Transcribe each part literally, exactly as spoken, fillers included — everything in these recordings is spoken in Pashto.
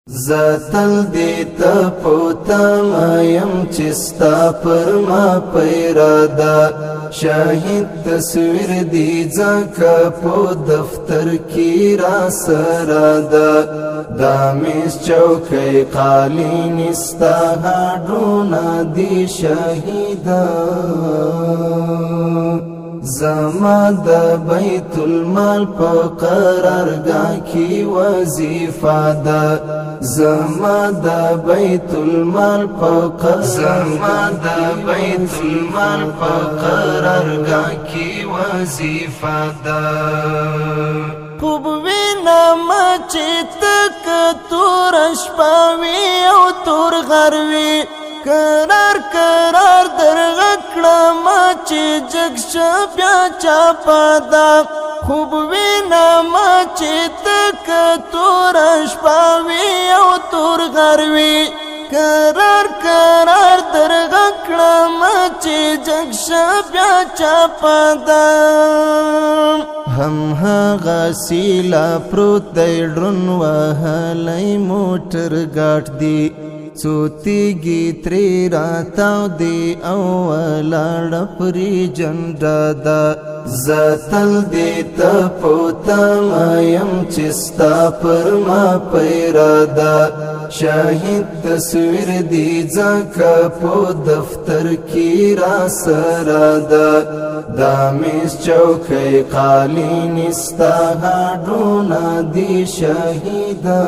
زتل دیتا پوتا مایم چستا پر ما پیرادا شاہد تصویر دی زکا پو دفتر کی را سرادا دامیز چوکی قالین استاها ڈونا دی شاہدا زما د بیت المال په قرارګاه کی وظیفه ده زما د بیت المال په زما د بیت المال په قرارګاه کی وظیفه ده خوب وینم چې تک تور شپاوي او تور غروي قرار قرار درغکړم چې جگ شپیا چاپا دا خوب وینم چې تک تور شپاوي او تور غروي قرار قرار درغکړم چې جگ شپیا چاپا دا هم هغه سیلا پروت دی ډرون وهلی موټر ګاټ دی سوتیگی تری راتاو دی اولا پری جنڈا دا زتل دیتا پوتا مایم چستا پر ما پیرادا شاہد تصویر دی زکا پو دفتر کی را سرادا دامیز چوکی قالین استاها ڈونا دی شاہدا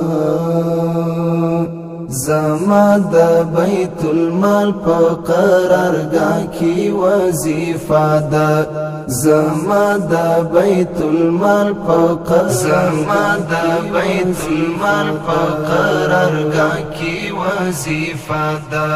زما د بیت المال په قرارګاه کی وظیفه ده زما د بیت المال په زما د بیت المال په قرارګاه کی وظیفه ده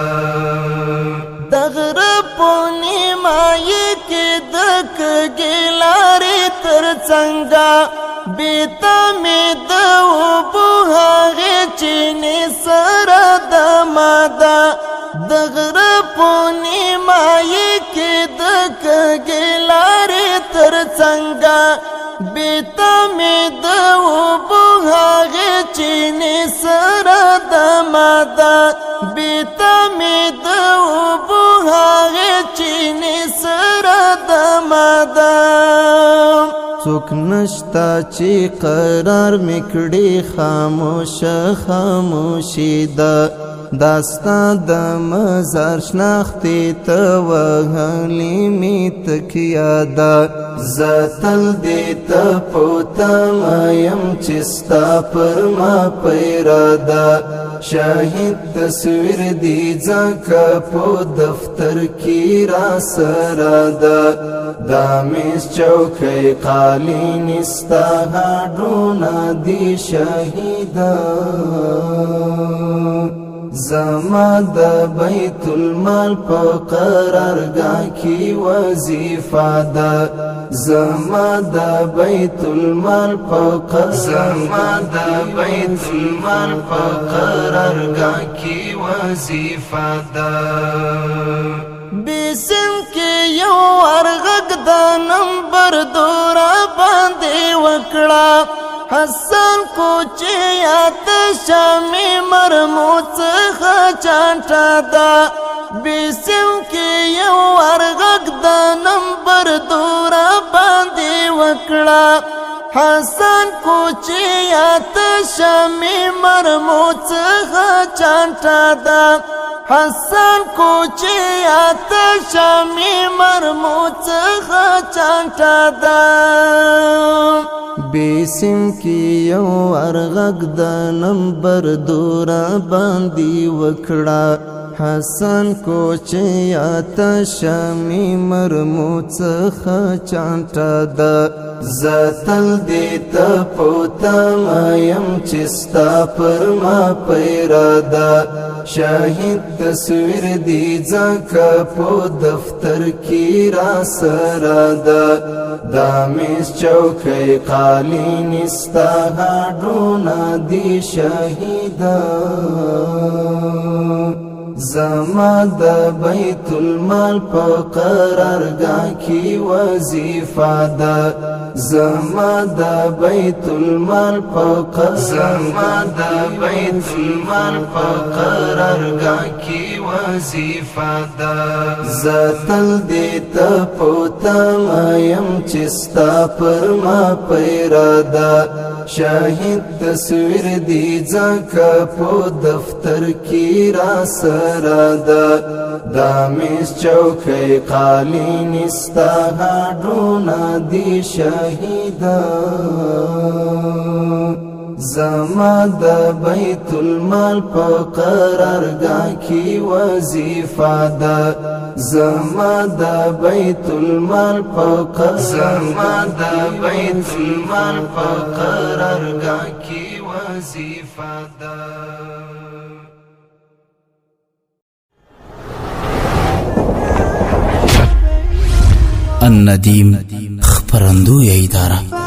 دغره پونی مای کې دک ګلارې تر څنګه بیتا می دو بوهاغی چینی سر دمادا دغر پونی مائی کی دک گلاری تر چنگا بیتا می دو بوهاغی چینی سر دمادا بیتا می دو بوهاغی چینی سر دمادا څوک نشتا چې قرار میکړي خاموش خاموشي ده داستا د مزار شناختی ته وهلی می تکیا ده زتل دیتا پوتا مایم چستا پر ما پیرادا شاہد تصویر دی زکا پو دفتر کی را سرادا دامیز چوکی قالین استاها ڈونا دی شاہدا زما د بیت المال په قرارګاه کی وظیفه ده زما د بیت المال په زما د بیت المال په قرارګاه کی وظیفه ده بیسم کې یو ورغک د نمبر دورا باندې وکړه حسن کوچیات شامی مرموت خچانٹا دا بیسم کی یو ورغک دا نمبر دورا باندی وکڑا حسن کوچیات شامی مرموت خچانٹا دا حسن کوچیات شامی مرموت خچانٹا دا بیسم کی یو ارغک دا نمبر دورا باندی وکڑا حسن کوچیات شامی مرموت خچانٹا دا زتل دیتا پوتا مایم چستا پر ما پیرادا شاہد تصویر دی زکا پو دفتر کی را سرادا دامیز چوکی قالین استاها ڈونا دی شاہدا زما د بیت المال په قرارګاه کی وظیفه ده زما د بیت المال په قرار زما د بیت المال په قرارګاه کې وظیفه ده زتل دې ته پوتما يم چې ستا پر ما پیرا ده شاهد تصویر دی ځکه په دفتر کې را سره ده دا میز چوکۍ قالین ستا هډونه دي شهیده زما د بیت المال په قرارګاه کې وظیفه ده زما د بیت المال په زما د بیت المال په قرارګاه کې وظیفه ده الندیم خپرندوی اداره